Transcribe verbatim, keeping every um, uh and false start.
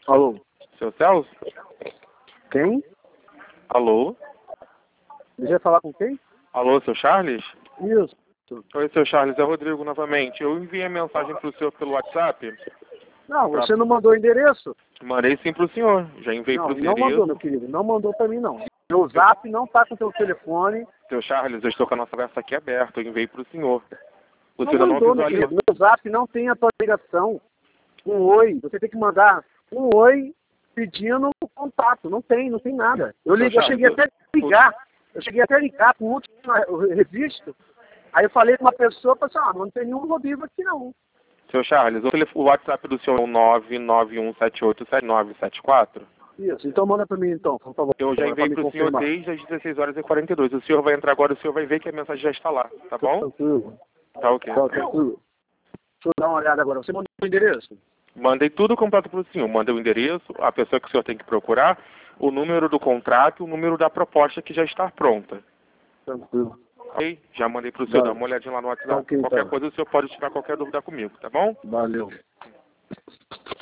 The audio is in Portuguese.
Alô? Seu Celso? Quem? Alô? Deixa eu falar com quem? Alô, seu Charles? Isso. Oi, seu Charles, é o Rodrigo novamente. Eu enviei a mensagem para o senhor pelo WhatsApp. Não, Pra... você não mandou o endereço? Mandei sim para o senhor. Já enviei Não, para o não mandou, endereço. meu querido. Não mandou pra mim, não. Meu zap não tá com o teu telefone. Seu Charles, eu estou com a nossa conversa aqui aberta. Eu enviei para o senhor. Você Não ainda não mandou, meu visualizou. querido. Meu zap não tem a tua ligação. Um oi. Você tem que mandar um oi pedindo contato. Não tem, não tem nada. Eu, liguei, eu cheguei até a ligar. Eu cheguei até a ligar com o último registro. Aí eu falei com uma pessoa, falei assim, ah, não tem nenhum Rodrigo aqui não. Seu Charles, o, telefone, o WhatsApp do senhor é o nove nove um sete oito sete nove sete quatro? Isso, então manda pra mim então, por favor. Eu já enviei para o senhor desde as dezesseis horas e quarenta e dois. O senhor vai entrar agora, o senhor vai ver que a mensagem já está lá, tá bom? Tranquilo. Tá ok. Tá, tranquilo. Deixa eu dar uma olhada agora. Você mandou o endereço? Mandei tudo completo para o senhor. Mandei o endereço, a pessoa que o senhor tem que procurar, o número do contrato, o número da proposta que já está pronta. Tranquilo. Ok? Já mandei para o senhor Vale. dar uma olhadinha lá no WhatsApp. Tá ok, Qualquer tá. coisa o senhor pode tirar qualquer dúvida comigo, tá bom? Valeu.